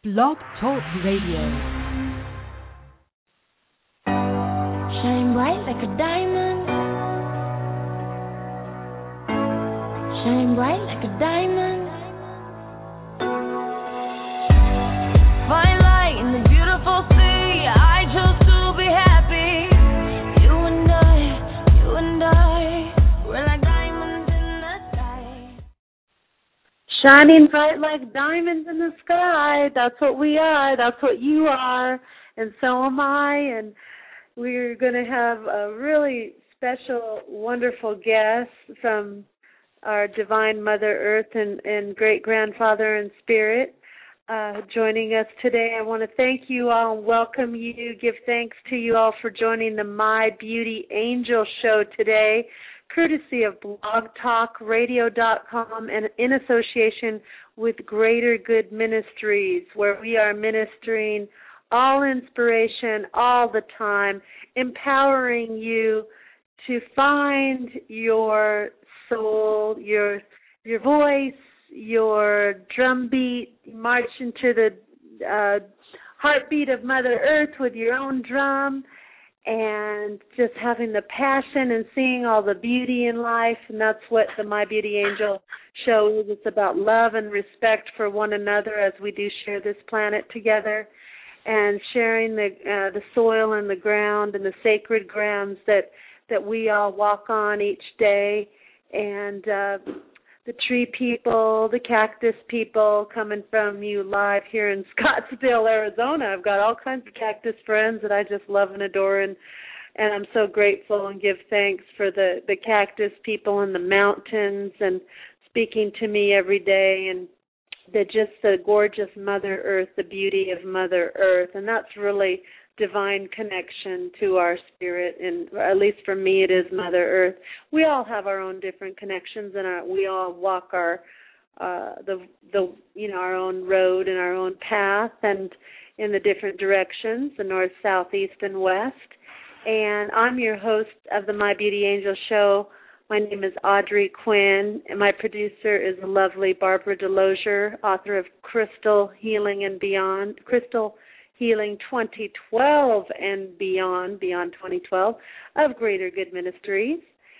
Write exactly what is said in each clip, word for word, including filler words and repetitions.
Blog Talk Radio. Shine bright like a diamond. Shine bright like a diamond. Find light in the beautiful sea. I chose to be happy. You and I, you and I, we're like diamonds in the sky. Shining bright like diamonds in the sky. That's what we are. That's what you are. And so am I. And we're going to have a really special, wonderful guest from our Divine Mother Earth and, and great-grandfather in spirit uh, joining us today. I want to thank you all and welcome you, give thanks to you all for joining the My Beauty Angel show today, courtesy of blog talk radio dot com and in association with Greater Good Ministries, where we are ministering all inspiration all the time, empowering you to find your soul, your your voice, your drumbeat, march into the uh, heartbeat of Mother Earth with your own drum, and just having the passion and seeing all the beauty in life. And that's what the My Beauty Angel show is. It's about love and respect for one another as we do share this planet together, and sharing the uh, the soil and the ground and the sacred grounds that, that we all walk on each day. And uh, the tree people, the cactus people coming from you live here in Scottsdale, Arizona. I've got all kinds of cactus friends that I just love and adore, and, and I'm so grateful and give thanks for the, the cactus people in the mountains and speaking to me every day, and the just the gorgeous Mother Earth, the beauty of Mother Earth. And that's really divine connection to our spirit, and at least for me it is Mother Earth. We all have our own different connections, and our, we all walk our uh, the the you know our own road and our own path, and in the different directions, the north, south, east, and west. And I'm your host of the My Beauty Angel show. My name is Audrey Quinn, and my producer is the lovely Barbara DeLosier, author of Crystal Healing and Beyond, Crystal Healing twenty twelve and Beyond, Beyond twenty twelve, of Greater Good Ministries.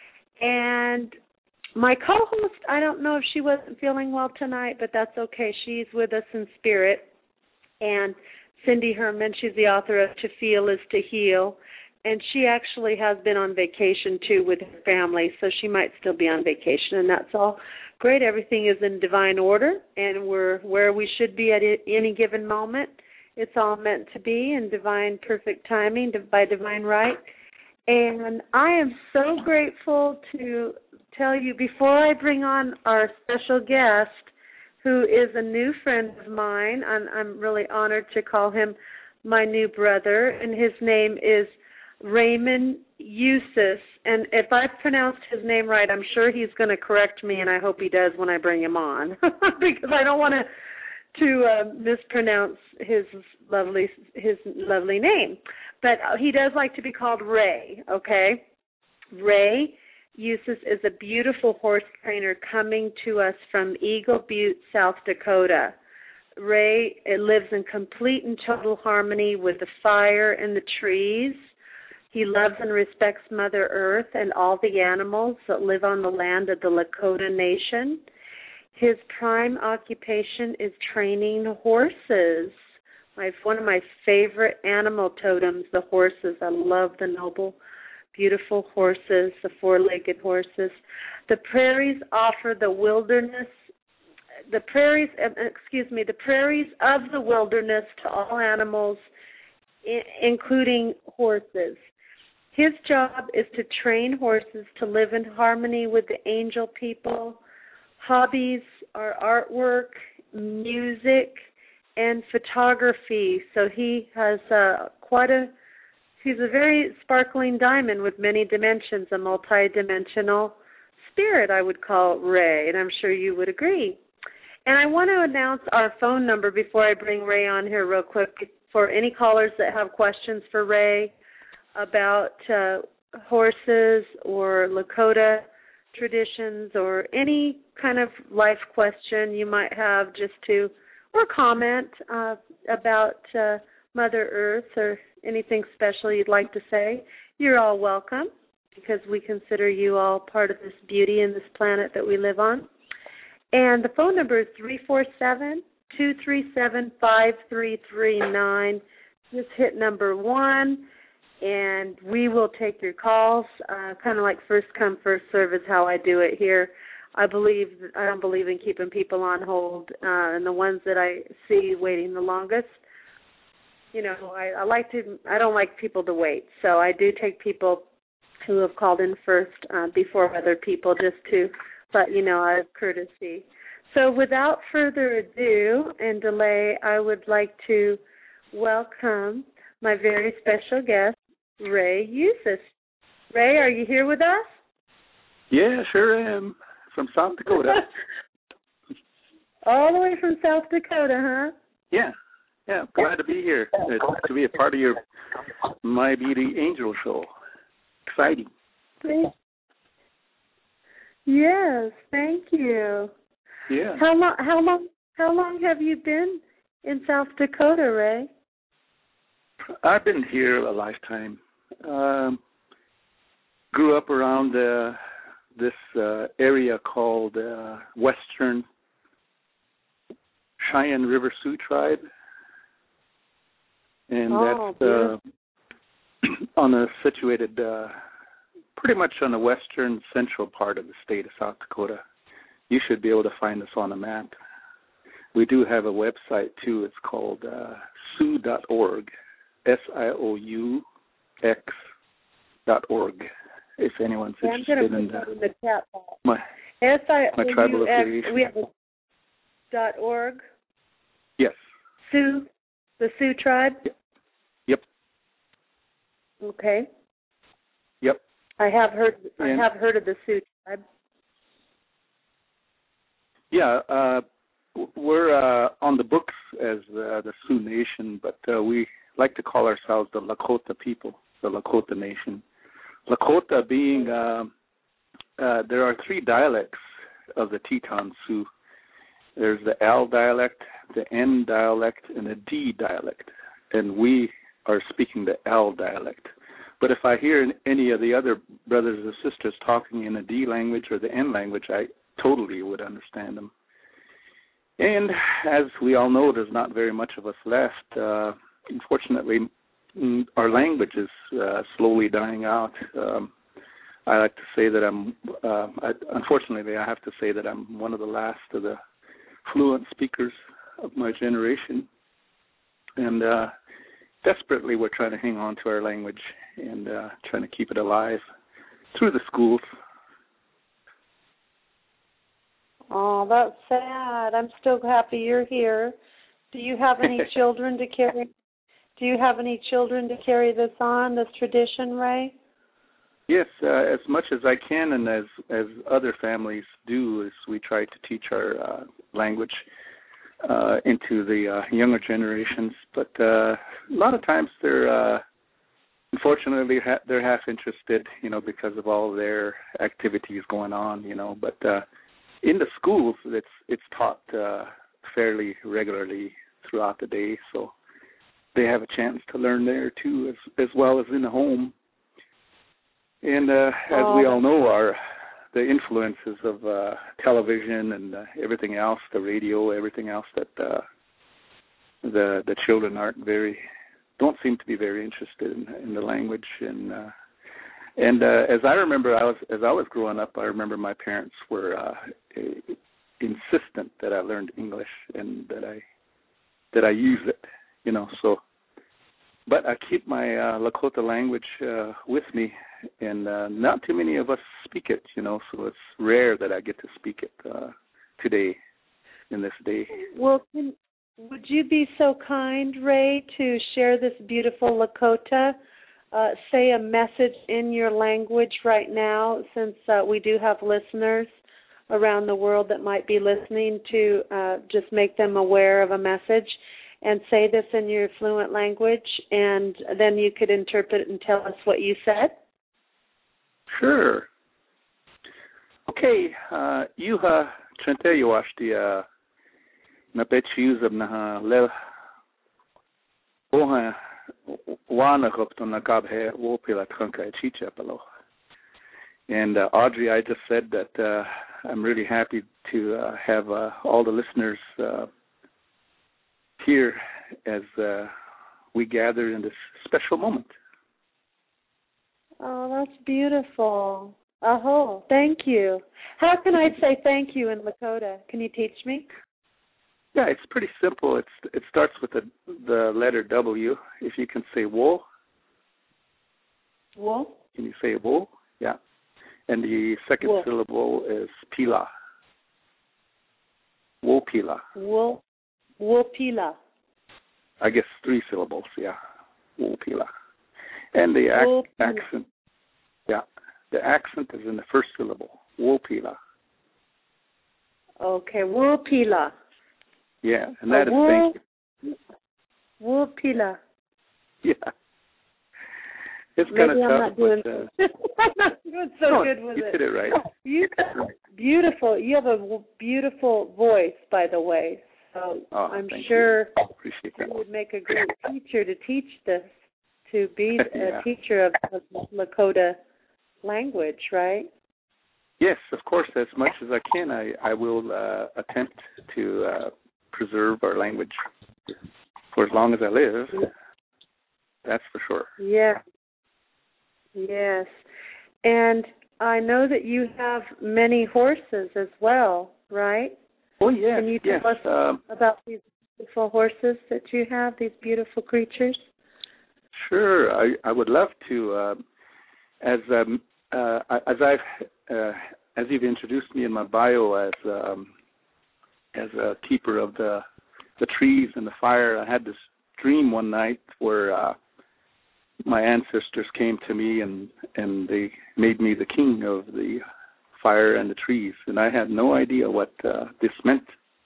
And my co-host, I don't know if she wasn't feeling well tonight, but that's okay. She's with us in spirit. And Cindy Herman, she's the author of To Feel is to Heal. And she actually has been on vacation, too, with her family, so she might still be on vacation, and that's all great. Everything is in divine order, and we're where we should be at any given moment. It's all meant to be in divine perfect timing, by divine right. And I am so grateful to tell you, before I bring on our special guest, who is a new friend of mine, I'm, I'm really honored to call him my new brother, and his name is Raymond Eustace. And if I pronounced his name right, I'm sure he's going to correct me, and I hope he does when I bring him on, because I don't want to to uh, mispronounce his lovely his lovely name. But he does like to be called Ray, okay? Ray Eustace is a beautiful horse trainer coming to us from Eagle Butte, South Dakota. Ray lives in complete and total harmony with the fire and the trees. He loves and respects Mother Earth and all the animals that live on the land of the Lakota Nation. His prime occupation is training horses. My, one of my favorite animal totems, the horses. I love the noble, beautiful horses, the four-legged horses. The prairies offer the wilderness, the prairies, excuse me, the prairies of the wilderness to all animals, including horses. His job is to train horses to live in harmony with the angel people. Hobbies are artwork, music, and photography. So he has uh, quite a, he's a very sparkling diamond with many dimensions, a multi-dimensional spirit, I would call Ray, and I'm sure you would agree. And I want to announce our phone number before I bring Ray on here real quick for any callers that have questions for Ray about uh, horses or Lakota traditions or any kind of life question you might have, just to or comment uh, about uh, Mother Earth or anything special you'd like to say, you're all welcome, because we consider you all part of this beauty and this planet that we live on. And the phone number is three four seven, two three seven, five three three nine. Just hit number one, and we will take your calls. Uh, kind of like first come, first serve is how I do it here. I believe I don't believe in keeping people on hold, uh, and the ones that I see waiting the longest, you know, I, I like to. I don't like people to wait, so I do take people who have called in first uh, before other people, just to let you know out of courtesy. So, without further ado and delay, I would like to welcome my very special guest, Ray Yusis. Ray, are you here with us? Yeah, sure am. From South Dakota. All the way from South Dakota, huh? Yeah, yeah. Glad to be here. It's, to be a part of your My Beauty Angel show. Exciting. Yes, thank you. Yeah. How long? How long? How long have you been in South Dakota, Ray? I've been here a lifetime. Um, grew up around uh, this uh, area called uh, Western Cheyenne River Sioux Tribe, and oh, that's uh, on a situated uh, pretty much on the western central part of the state of South Dakota. You should be able to find us on a map. We do have a website too. It's called uh, sioux dot org, S I O U X dot org. If anyone's yeah, interested I'm in, put that in the chat box. my S I O U X, my tribal affiliation. We have a dot org. Yes. Sioux, the Sioux tribe. Yep. Okay. Yep. I have heard. And, I have heard of the Sioux tribe. Yeah, uh, we're uh, on the books as uh, the Sioux Nation, but uh, we like to call ourselves the Lakota people, the Lakota Nation. Lakota being, uh, uh, there are three dialects of the Teton Sioux. There's the L dialect, the N dialect, and the D dialect. And we are speaking the L dialect. But if I hear any of the other brothers or sisters talking in the D language or the N language, I totally would understand them. And as we all know, there's not very much of us left. Uh, unfortunately, our language is uh, slowly dying out. Um, I like to say that I'm, uh, I, unfortunately, I have to say that I'm one of the last of the fluent speakers of my generation. And uh, desperately, we're trying to hang on to our language and uh, trying to keep it alive through the schools. Oh, that's sad. I'm still happy you're here. Do you have any children to carry? Do you have any children to carry this on, this tradition, Ray? Yes, uh, as much as I can, and as as other families do, is we try to teach our uh, language uh, into the uh, younger generations. But uh, a lot of times they're, uh, unfortunately, ha- they're half interested, you know, because of all their activities going on, you know. But uh, in the schools, it's it's taught uh, fairly regularly throughout the day, so they have a chance to learn there too, as as well as in the home. And uh, as oh. we all know, our the influences of uh, television and uh, everything else, the radio, everything else that uh, the the children aren't very, don't seem to be very interested in, in the language. And uh, and uh, as I remember, I was as I was growing up, I remember my parents were uh, insistent that I learned English and that I that I use it, you know. So, but I keep my uh, Lakota language uh, with me. And uh, not too many of us speak it, you know, so it's rare that I get to speak it uh, today, in this day. Well, can, would you be so kind, Ray, to share this beautiful Lakota, uh, say a message in your language right now, since uh, we do have listeners around the world that might be listening, to uh, just make them aware of a message, and say this in your fluent language, and then you could interpret it and tell us what you said? Sure. Okay, uh, Yuha Trenteyuashtia na pechiusa na le oha wana hopton na gabhe wopila trunka chicha palo. And uh, Audrey, I just said that uh, I'm really happy to uh, have uh, all the listeners uh, here as uh, we gather in this special moment. Oh, that's beautiful. Aho, thank you. How can I say thank you in Lakota? Can you teach me? Yeah, it's pretty simple. It's it starts with the the letter W. If you can say wo. Wo? Can you say wo? Yeah. And the second wo. syllable is pila. Wo pila. Wo, wo pila. I guess three syllables, yeah. Wo pila. And the ac- accent, yeah, the accent is in the first syllable. Wo pila. Okay, wo pila. Yeah, and that oh, is thank you. Wo pila. Yeah. It's kind of Maybe I'm tough, not doing, but uh, I'm not doing so no, good with you it. did it right. You beautiful. You have a w- beautiful voice, by the way. So oh, I'm thank sure you. Appreciate that. you would make a great teacher to teach this, to be Yeah. a teacher of, of Lakota language, right? Yes, of course. As much as I can, I I will uh, attempt to uh, preserve our language for as long as I live. That's for sure. Yeah. Yes. And I know that you have many horses as well, right? Oh, yes. Can you tell yes. us Um, about these beautiful horses that you have, these beautiful creatures? Sure. I, I would love to. Uh, as um, uh, as I've uh, as you've introduced me in my bio as um, as a keeper of the the trees and the fire, I had this dream one night where uh, my ancestors came to me and, and they made me the king of the fire and the trees, and I had no idea what uh, this meant.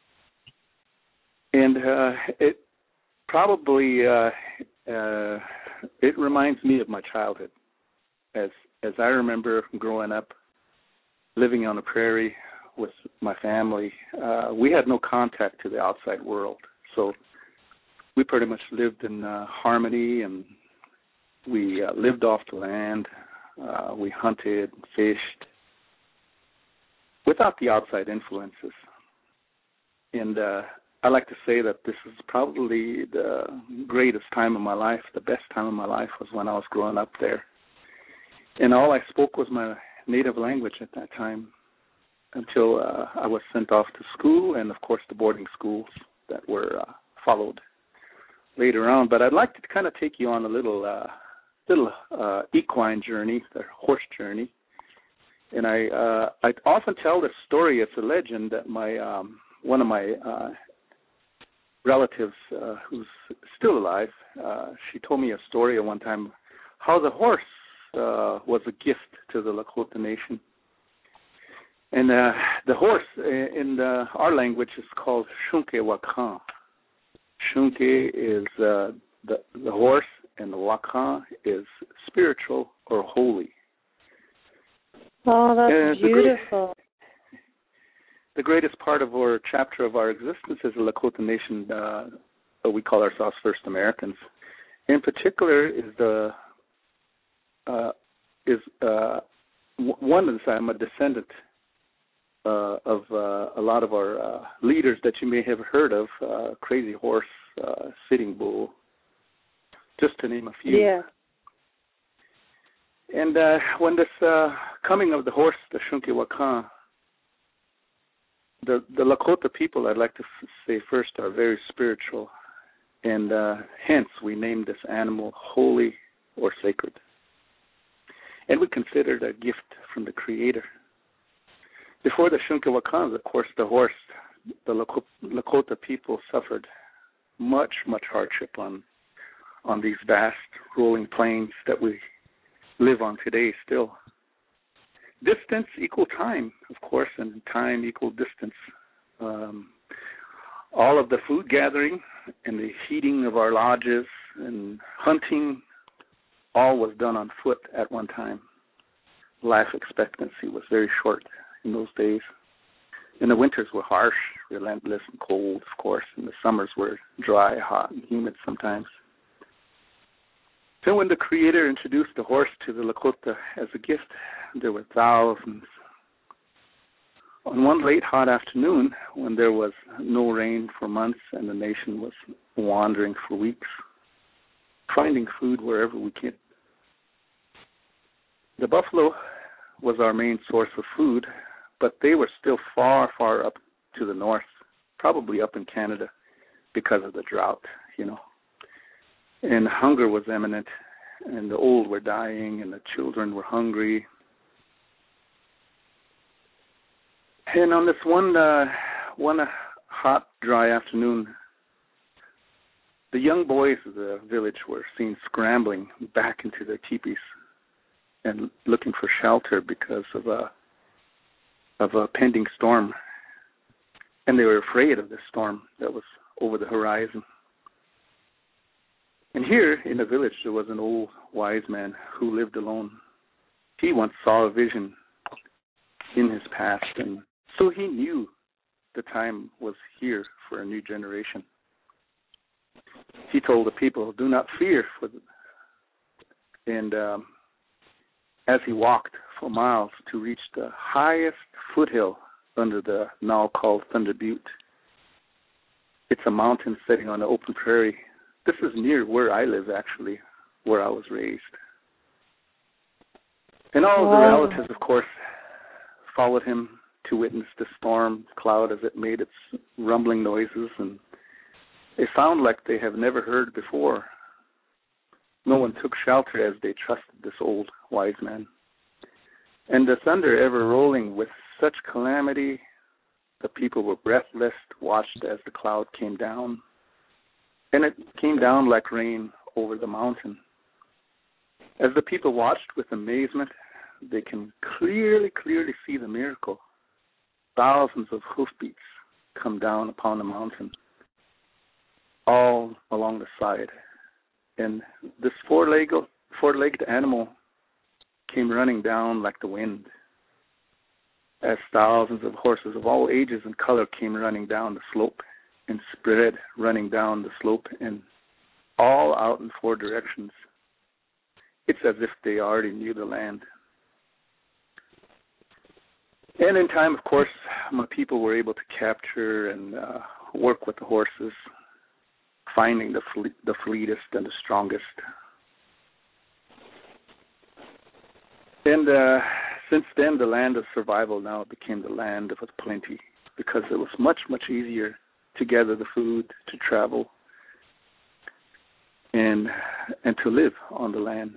And uh, it probably uh, uh, it reminds me of my childhood, as as I remember growing up, living on the prairie with my family. Uh, we had no contact to the outside world, so we pretty much lived in uh, harmony, and we uh, lived off the land. Uh, we hunted, fished, without the outside influences. And uh, I like to say that this is probably the greatest time of my life. The best time of my life was when I was growing up there. And all I spoke was my native language at that time until uh, I was sent off to school and, of course, the boarding schools that were uh, followed later on. But I'd like to kind of take you on a little uh, little uh, equine journey, the horse journey. And I uh, I often tell this story. It's a legend that my um, one of my uh, relatives, uh, who's still alive, uh, she told me a story at one time how the horse uh, was a gift to the Lakota Nation. And uh, the horse in the, our language is called Shunke Wakan. Shunke is uh, the the horse, and the Wakan is spiritual or holy. Oh, that's And beautiful. The greatest part of our chapter of our existence as a Lakota Nation, uh, we call ourselves First Americans. In particular, is the uh, is uh, one is I'm a descendant uh, of uh, a lot of our uh, leaders that you may have heard of, uh, Crazy Horse, uh, Sitting Bull, just to name a few. Yeah. And uh, when this uh, coming of the horse, the Shunke Wakan, the the Lakota people, I'd like to f- say first, are very spiritual, and uh, hence we named this animal holy or sacred. And we consider it a gift from the Creator. Before the Shunke Wakan, of course, the horse, the Lakota people suffered much, much hardship on on these vast rolling plains that we live on today still. Distance equal time, of course, and time equal distance. Um, all of the food gathering and the heating of our lodges and hunting, all was done on foot at one time. Life expectancy was very short in those days. And the winters were harsh, relentless and cold, of course, and the summers were dry, hot, and humid sometimes. So when the Creator introduced the horse to the Lakota as a gift, there were thousands. On one late hot afternoon, when there was no rain for months and the nation was wandering for weeks, finding food wherever we could. The buffalo was our main source of food, but they were still far, far up to the north, probably up in Canada because of the drought, you know. And hunger was imminent, and the old were dying, and the children were hungry. And on this one, uh, one uh, hot, dry afternoon, the young boys of the village were seen scrambling back into their teepees and looking for shelter because of a of a pending storm, and they were afraid of the storm that was over the horizon. And here in the village, there was an old wise man who lived alone. He once saw a vision in his past, and so he knew the time was here for a new generation. He told the people, "Do not fear," for the, and um, as he walked for miles to reach the highest foothill under the now called Thunder Butte. It's a mountain sitting on the open prairie. This is near where I live, actually, where I was raised. And all of the relatives, of course, followed him to witness the storm cloud as it made its rumbling noises, and they sound like they have never heard before. No one took shelter as they trusted this old wise man. And the thunder ever rolling with such calamity, the people were breathless, watched as the cloud came down. And it came down like rain over the mountain. As the people watched with amazement, they can clearly, clearly see the miracle. Thousands of hoofbeats come down upon the mountain, all along the side. And this four-legged, four-legged animal came running down like the wind, as thousands of horses of all ages and color came running down the slope and spread running down the slope and all out in four directions. It's as if they already knew the land. And in time, of course, my people were able to capture and uh, work with the horses, finding the fle- the fleetest and the strongest. And uh, since then, the land of survival now became the land of plenty because it was much, much easier to gather the food, to travel, and and to live on the land.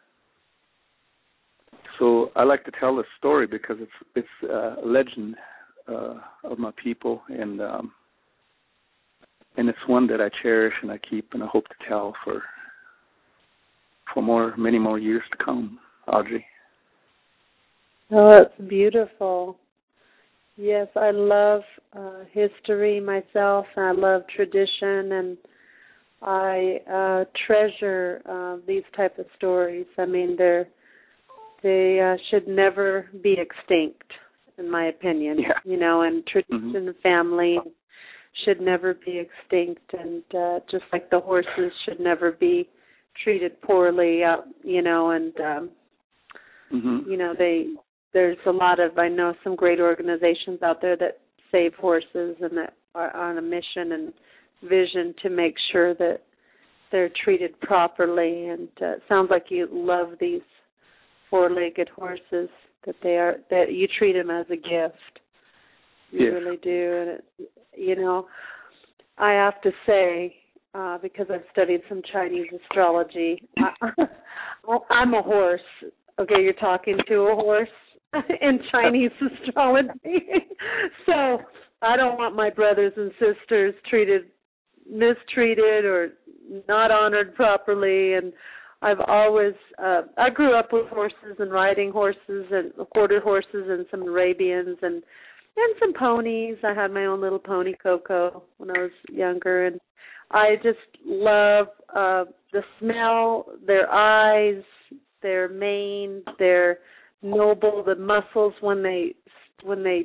So I like to tell this story because it's it's a legend uh, of my people, and um, and it's one that I cherish and I keep and I hope to tell for for more many more years to come, Audrey. Oh, that's beautiful. Yes, I love uh, history myself, and I love tradition, and I uh, treasure uh, these type of stories. I mean, they're they uh, should never be extinct, in my opinion. Yeah. You know, and tradition Mm-hmm. and family should never be extinct, and uh, just like the horses should never be treated poorly. Uh, you know, and um, Mm-hmm. you know they. There's a lot of, I know some great organizations out there that save horses and that are on a mission and vision to make sure that they're treated properly. And uh, it sounds like you love these four-legged horses, that they are, that you treat them as a gift. You Yes. really do. And, it, you know, I have to say, uh, because I've studied some Chinese astrology, I, I'm a horse. Okay, you're talking to a horse in Chinese astrology. So I don't want my brothers and sisters treated, mistreated or not honored properly. And I've always, uh, I grew up with horses and riding horses and quarter horses and some Arabians and, and some ponies. I had my own little pony, Coco, when I was younger. And I just love uh, the smell, their eyes, their mane, their noble, the muscles when they when they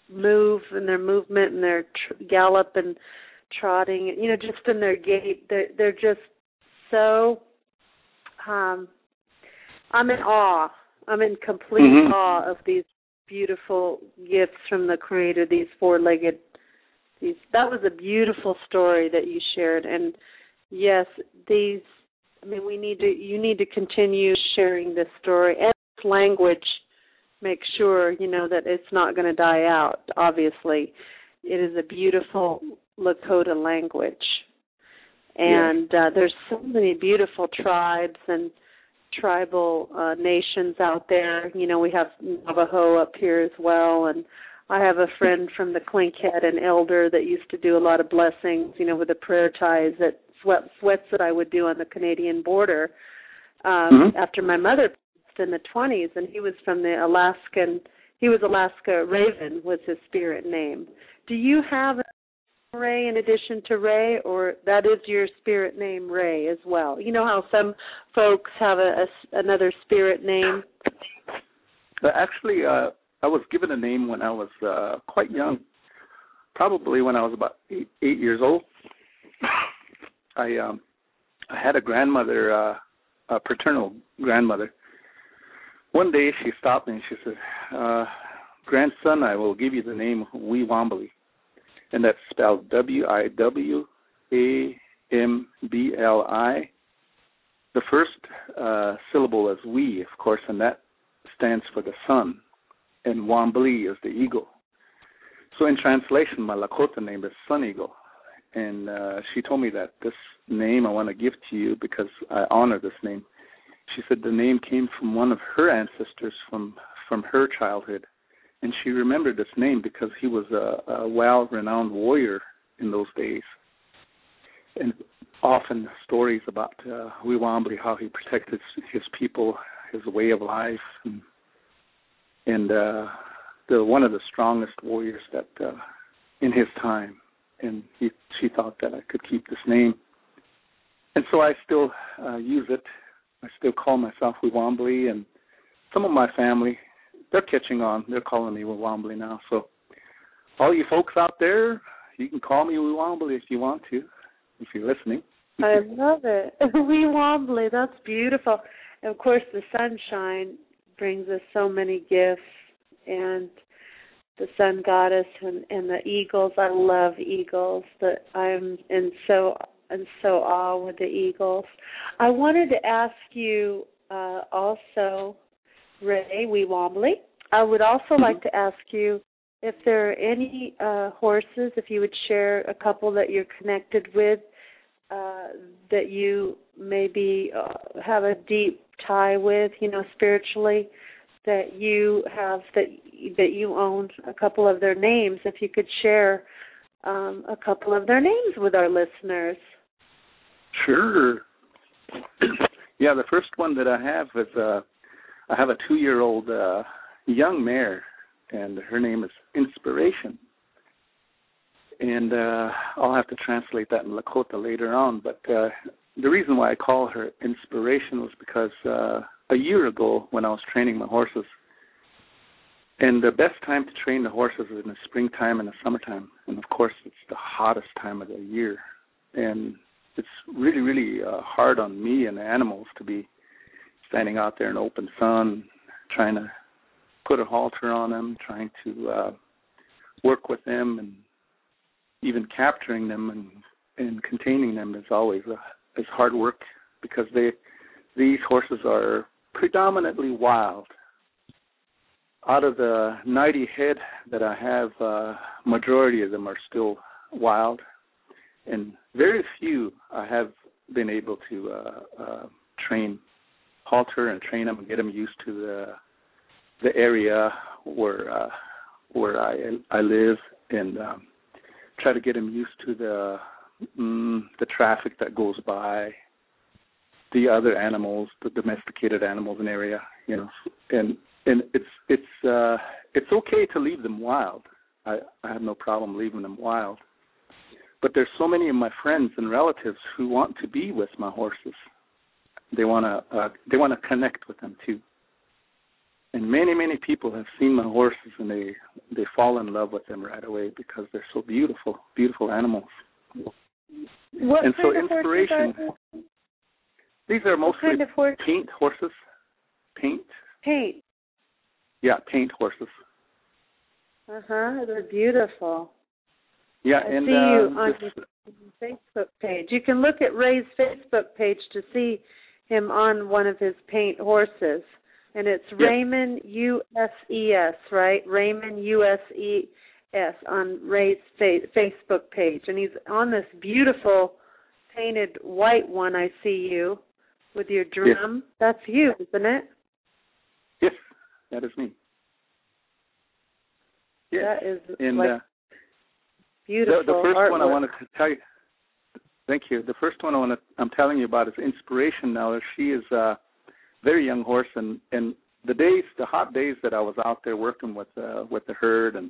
move and their movement and their tr- gallop and trotting, you know, just in their gait. They're, they're just so, um, I'm in awe. I'm in complete mm-hmm. awe of these beautiful gifts from the Creator, these four-legged, these, that was a beautiful story that you shared. And yes, these, I mean, we need to, you need to continue sharing this story and this language. Make sure, you know, that it's not going to die out, obviously. It is a beautiful Lakota language. And yeah. uh, there's so many beautiful tribes and tribal uh, nations out there. You know, we have Navajo up here as well. And I have a friend from the Klinkhead, an elder that used to do a lot of blessings, you know, with the prayer ties, that sweat, sweats that I would do on the Canadian border um, mm-hmm. after my mother in the twenties, and he was from the Alaskan, he was Alaska Raven was his spirit name. Do you have a Ray in addition to Ray, or that is your spirit name, Ray, as well? You know how some folks have a, a another spirit name? Uh, actually, uh, I was given a name when I was uh, quite young, probably when I was about eight, eight years old. I um, I had a grandmother, uh, a paternal grandmother. One day she stopped me and she said, uh, grandson, I will give you the name Wee Wombly. And that's spelled W I W A M B L I. The first uh, syllable is Wee, of course, and that stands for the sun. And Wombly is the eagle. So in translation, my Lakota name is Sun Eagle. And uh, she told me that this name I want to give to you because I honor this name. She said the name came from one of her ancestors from, from her childhood. And she remembered this name because he was a, a well-renowned warrior in those days. And often stories about uh, Wee Wombly, how he protected his people, his way of life, and, and uh, the one of the strongest warriors that uh, in his time. And he, she thought that I could keep this name. And so I still uh, use it. I still call myself Wee Wombly, and some of my family, they're catching on. They're calling me Wee Wombly now. So all you folks out there, you can call me Wee Wombly if you want to, if you're listening. I love it. Wee Wombly, that's beautiful. And, of course, the sunshine brings us so many gifts, and the sun goddess and, and the eagles. I love eagles. That I'm in so in so awe with the eagles. I wanted to ask you uh, also, Ray Wee Wombly, I would also mm-hmm. like to ask you if there are any uh, horses, if you would share a couple that you're connected with, uh, that you maybe uh, have a deep tie with, you know, spiritually, that you have, that that you own a couple of their names. If you could share um, a couple of their names with our listeners. Sure. Yeah, the first one that I have is uh, I have a two-year-old uh, young mare, and her name is Inspiration. And uh, I'll have to translate that in Lakota later on. But uh, the reason why I call her Inspiration was because uh, a year ago when I was training my horses, and the best time to train the horses is in the springtime and the summertime. And, of course, it's the hottest time of the year. And it's really, really uh, hard on me and the animals to be standing out there in the open sun, trying to put a halter on them, trying to uh, work with them, and even capturing them and, and containing them is always uh, is hard work because they these horses are predominantly wild. Out of the ninety head that I have, uh, majority of them are still wild, and very few I have been able to uh, uh, train, halter and train them and get them used to the the area where uh, where I I live, and um, try to get them used to the mm, the traffic that goes by, the other animals, the domesticated animals in the area, you know, and and it's it's uh, it's okay to leave them wild. I, I have no problem leaving them wild. But there's so many of my friends and relatives who want to be with my horses. They want to uh, they want to connect with them too. And many, many people have seen my horses, and they, they fall in love with them right away because they're so beautiful, beautiful animals. What and kind so of inspiration, horses are these are mostly kind of horse? paint horses. Paint? Paint. Yeah, paint horses. Uh-huh, they're beautiful. Yeah, I and see uh, you on this, your Facebook page. You can look at Ray's Facebook page to see him on one of his paint horses. And it's yes. Raymond U S E S, right? Raymond U S E S on Ray's fa- Facebook page. And he's on this beautiful painted white one, I see you, with your drum. Yes. That's you, isn't it? Yes, that is me. Yes. That is and, like uh, beautiful The, the first artwork. one I wanted to tell you, thank you. The first one I want to, I'm telling you about is Inspiration now. She is a very young horse, and, and the days, the hot days that I was out there working with uh, with the herd, and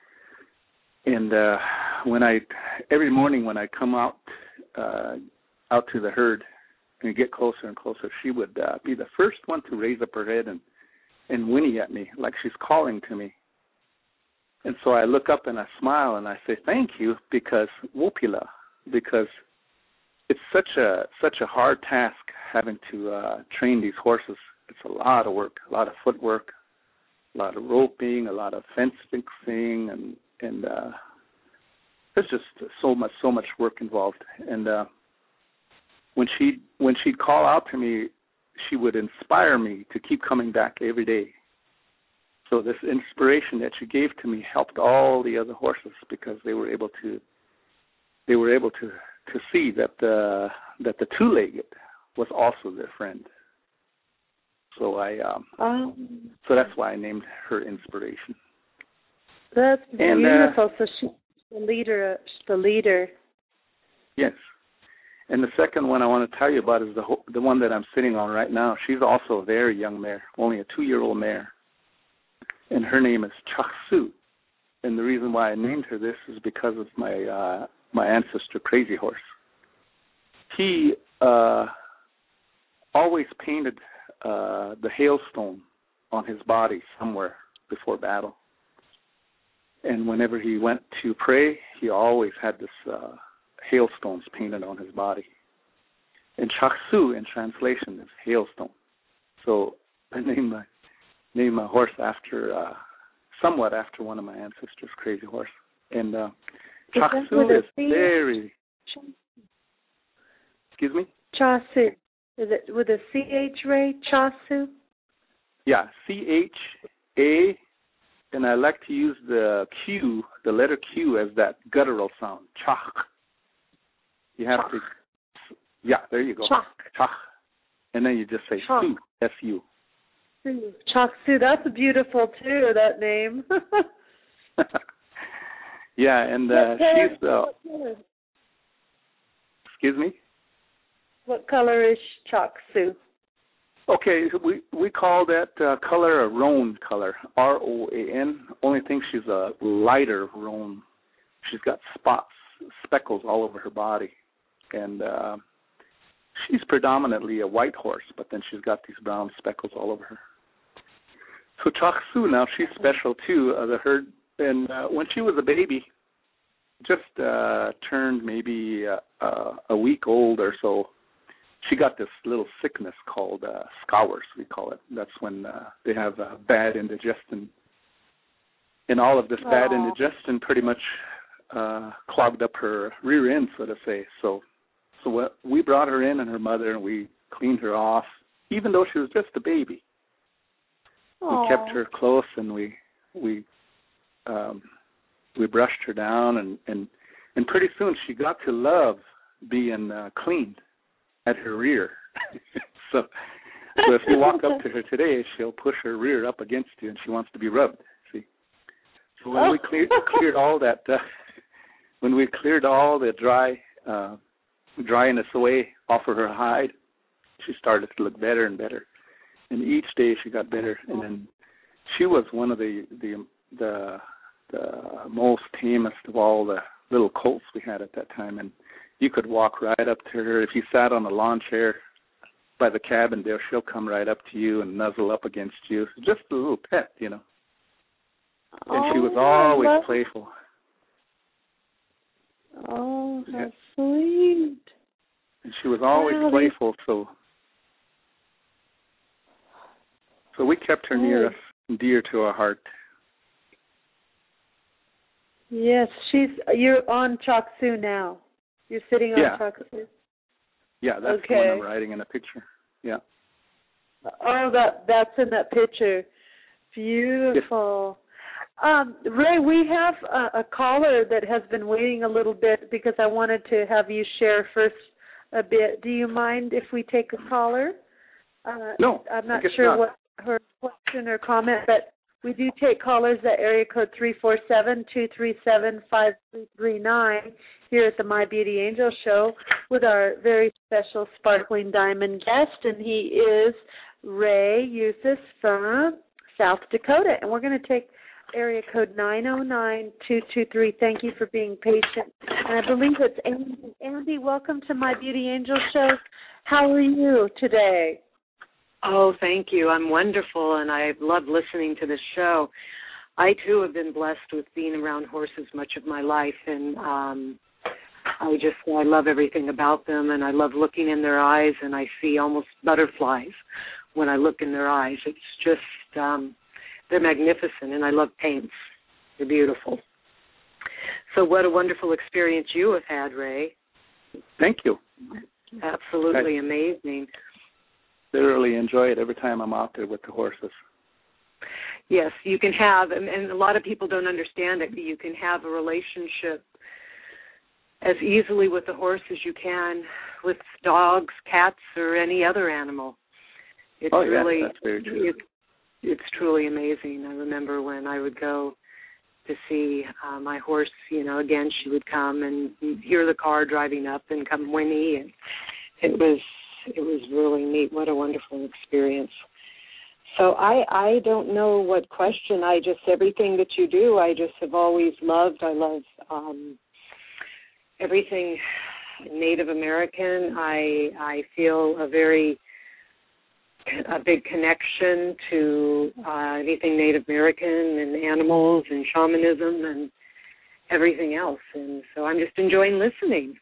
and uh, when I, every morning when I come out uh, out to the herd and get closer and closer, she would uh, be the first one to raise up her head and, and whinny at me like she's calling to me. And so I look up and I smile and I say thank you because Wopila, because it's such a such a hard task having to uh, train these horses. It's a lot of work, a lot of footwork, a lot of roping, a lot of fence fixing, and and uh, there's just so much so much work involved. And uh, when she when she'd call out to me, she would inspire me to keep coming back every day. So this inspiration that she gave to me helped all the other horses because they were able to they were able to, to see that the that the two-legged was also their friend. So I um, um, so that's why I named her Inspiration. That's and, beautiful. Uh, so she's the leader. The leader. Yes. And the second one I want to tell you about is the the one that I'm sitting on right now. She's also a very young mare, only a two-year-old mare. And her name is Chaksu. And the reason why I named her this is because of my uh, my ancestor, Crazy Horse. He uh, always painted uh, the hailstone on his body somewhere before battle. And whenever he went to pray, he always had this uh, hailstones painted on his body. And Chaksu in translation is hailstone. So I named my named my horse after, uh, somewhat after one of my ancestors, Crazy Horse. And uh, Chaksu is very, excuse me? Chasu. Is it with a C H, Ray? Chasu? Yeah, C H A, and I like to use the Q, the letter Q, as that guttural sound, chak. You have Chak. to, yeah, there you go. Chak. Chak. And then you just say Chak. Su, S U. Chaksu, that's beautiful too, that name. Yeah, and uh, she's, uh, excuse me? What color is Chaksu? Okay, we we call that uh, color a roan color, R O A N. Only thing she's a lighter roan. She's got spots, speckles all over her body. And uh, she's predominantly a white horse, but then she's got these brown speckles all over her. So Chaksu now, she's special too. Uh, the herd, and uh, when she was a baby, just uh, turned maybe uh, uh, a week old or so, she got this little sickness called uh, scours, we call it. That's when uh, they have uh, bad indigestion. And all of this Aww. bad indigestion pretty much uh, clogged up her rear end, so to say. So so what, we brought her in and her mother, and we cleaned her off, even though she was just a baby. Aww. We kept her close, and we we um, we brushed her down, and, and, and pretty soon she got to love being uh, cleaned at her rear. so so if you walk up to her today, she'll push her rear up against you, and she wants to be rubbed. See, so when we cleared cleared all that, uh, when we cleared all the dry uh, dryness away off of her hide, she started to look better and better. And each day she got better, and then she was one of the the the, the most tamest of all the little colts we had at that time. And you could walk right up to her if you sat on a lawn chair by the cabin there, she'll come right up to you and nuzzle up against you. Just a little pet, you know. And oh, she was always love- playful. Oh, how Yeah. sweet. And she was always Wow, playful, so so we kept her near Oh. us and dear to our heart. Yes, she's. You're on Choksu now. You're sitting on Yeah. Choksu. Yeah, that's the one Okay. I'm writing in a picture. Yeah. Oh, that that's in that picture. Beautiful. Um, Ray, we have a, a caller that has been waiting a little bit because I wanted to have you share first a bit. Do you mind if we take a caller? Uh, No, I'm I not guess sure not. what her question or comment, but we do take callers at area code three four seven, two three seven, five three three nine here at the My Beauty Angel Show with our very special Sparkling Diamond guest, and he is Ray Eustace from South Dakota. And we're going to take area code nine oh nine, two two three. Thank you for being patient. And I believe it's Andy. Andy, welcome to My Beauty Angel Show. How are you today? Oh, thank you. I'm wonderful, and I love listening to this show. I, too, have been blessed with being around horses much of my life, and um, I just, I love everything about them, and I love looking in their eyes, and I see almost butterflies when I look in their eyes. It's just, um, they're magnificent, and I love paints. They're beautiful. So what a wonderful experience you have had, Ray. Thank you. Absolutely amazing. Thoroughly enjoy it every time I'm out there with the horses. Yes, you can have, and, and a lot of people don't understand it, but you can have a relationship as easily with the horse as you can with dogs, cats, or any other animal. It's Oh, yeah, really, that's very true. It's, it's truly amazing. I remember when I would go to see uh, my horse, you know, again, she would come and hear the car driving up and come whinny, and it was it was really neat. What a wonderful experience. So I, I don't know what question. I just, everything that you do, I just have always loved. I love um, everything Native American. I I feel a very, a big connection to uh, anything Native American and animals and shamanism and everything else. And so I'm just enjoying listening.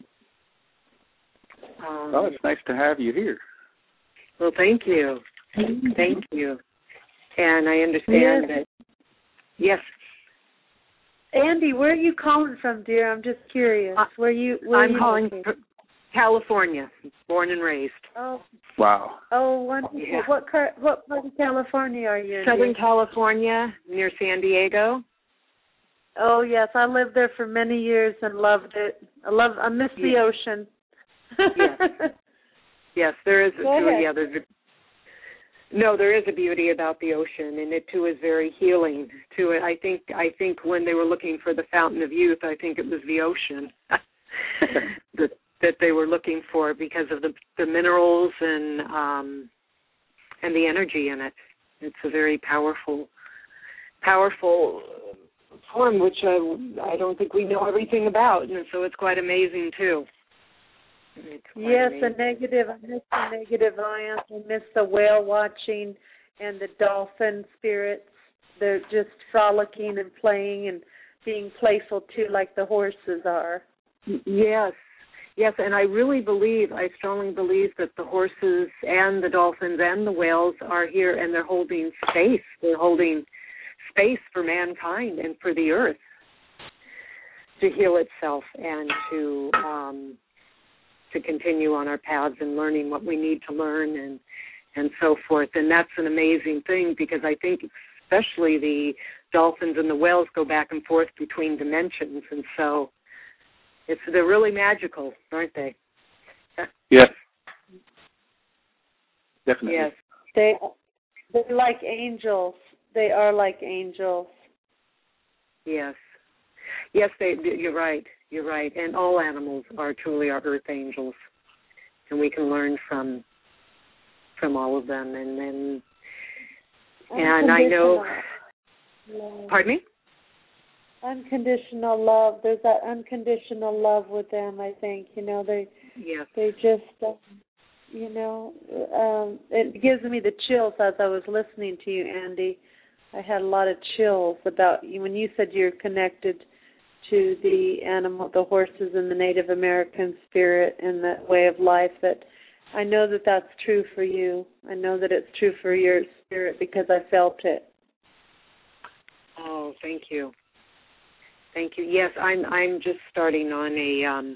Um, Oh, it's nice to have you here. Well, thank you. Thank you. And I understand Yes. that, yes. Andy, where are you calling from, dear? I'm just curious. Uh, where you? Where I'm you calling located? from California, born and raised. Oh, Wow. oh, wonderful. Yeah. What car, what part of California are you in? Southern dear? California, near San Diego. Oh, yes, I lived there for many years and loved it. I love. I miss the Yeah. ocean. Yes. Yes, there is. Go Too, ahead. yeah, there's a, no, there is a beauty about the ocean, and it too is very healing. To it, I think. I think when they were looking for the fountain of youth, I think it was the ocean that that they were looking for because of the the minerals and um, and the energy in it. It's a very powerful, powerful form, which I I don't think we know everything about, and so it's quite amazing too. It's quite Yes, the amazing. negative. I miss the negative ions. I miss the whale watching and the dolphin spirits. They're just frolicking and playing and being playful too, like the horses are. Yes, yes, and I really believe, I strongly believe that the horses and the dolphins and the whales are here, and they're holding space. They're holding space for mankind and for the earth to heal itself and to um, to continue on our paths and learning what we need to learn and and so forth. And that's an amazing thing because I think especially the dolphins and the whales go back and forth between dimensions, and so it's they're really magical, aren't they? Yes. Definitely. Yes. They they're like angels. They are like angels. Yes. Yes, they, you're right. You're right. And all animals are truly our earth angels, and we can learn from from all of them. And and, and I know. Love. Pardon me? Unconditional love. There's that unconditional love with them. I think you know they Yes. they just uh, you know, um, it gives me the chills as I was listening to you, Andy. I had a lot of chills about you when you said you're connected to the animal, the horses and the Native American spirit and that way of life. That I know that that's true for you. I know that it's true for your spirit because I felt it. Oh, thank you. Thank you. Yes, I'm I'm just starting on a um,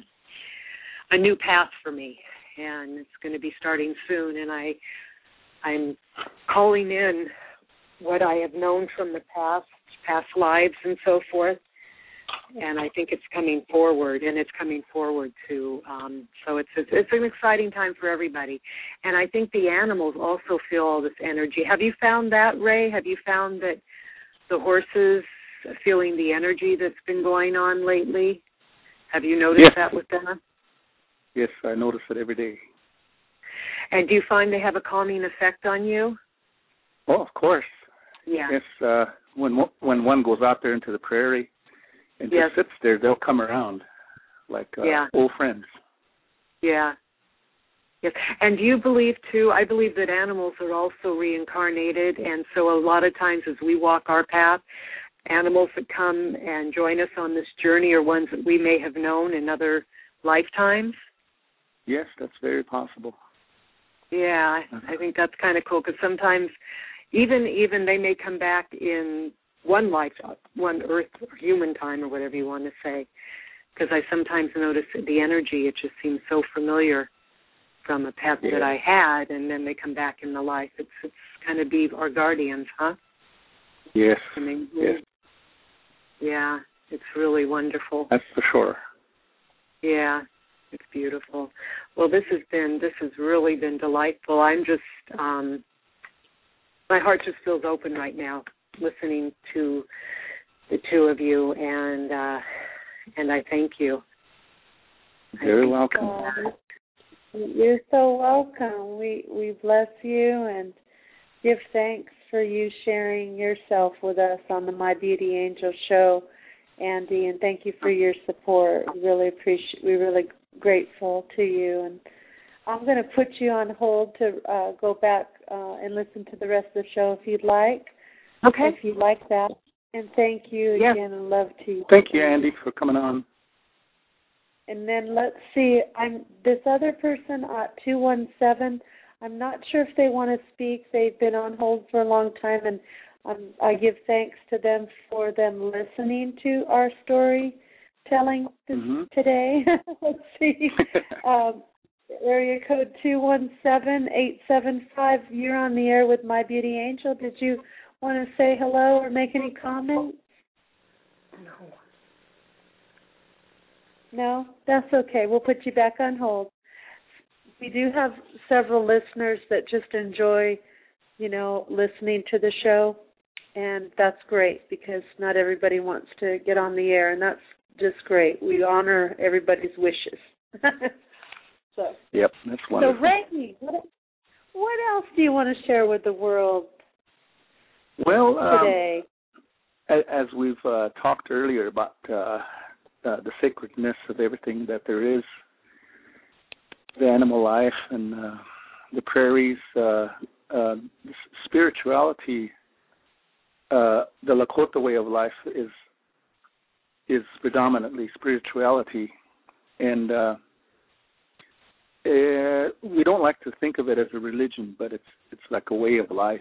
a new path for me, and it's going to be starting soon. And I I'm calling in what I have known from the past, past lives, and so forth. And I think it's coming forward, and it's coming forward too. Um, so it's, it's it's an exciting time for everybody. And I think the animals also feel all this energy. Have you found that, Ray? Have you found that the horses feeling the energy that's been going on lately? Have you noticed yes. that with them? Yes, I notice it every day. And do you find they have a calming effect on you? Oh, of course. Yeah. Yes, uh, when when one goes out there into the prairie and yes. just sits there, they'll come around like uh, yeah. old friends. Yeah. Yes. And do you believe, too, I believe that animals are also reincarnated, and so a lot of times as we walk our path, animals that come and join us on this journey are ones that we may have known in other lifetimes. Yes, that's very possible. Yeah, I think that's kind of cool because sometimes even even they may come back in one life, one earth or human time or whatever you want to say, because I sometimes notice the energy, it just seems so familiar from a pet yeah. that I had, and then they come back in the life. It's, it's kind of be our guardians, huh? Yes, I mean, yes. Yeah, it's really wonderful. That's for sure. Yeah, it's beautiful. Well, this has been, this has really been delightful. I'm just, um, my heart just feels open right now listening to the two of you, and uh, and I thank you. Very I welcome. Uh, you're so welcome. We we bless you and give thanks for you sharing yourself with us on the My Beauty Angel show, Andy, and thank you for your support. We really appreciate. We're really grateful to you, and I'm going to put you on hold to uh, go back uh, and listen to the rest of the show if you'd like. Okay. If you'd like that. And thank you yes. again, and love to you. Thank you, Andy, for coming on. And then let's see, I'm this other person at two one seven, I'm not sure if they want to speak. They've been on hold for a long time, and um, I give thanks to them for them listening to our storytelling this, mm-hmm. today. Let's see. um, area code two one seven, eight seven five, you're on the air with My Beauty Angel. Did you want to say hello or make any comments? No. No? That's okay. We'll put you back on hold. We do have several listeners that just enjoy, you know, listening to the show, and that's great because not everybody wants to get on the air, and that's just great. We honor everybody's wishes. so, yep, that's wonderful. So, Ray, what, what else do you want to share with the world well, today? Um, as we've uh, talked earlier about uh, uh, the sacredness of everything that there is, the animal life and uh, the prairies, uh, uh, spirituality, uh, the Lakota way of life is is predominantly spirituality, and uh, uh, we don't like to think of it as a religion, but it's it's like a way of life.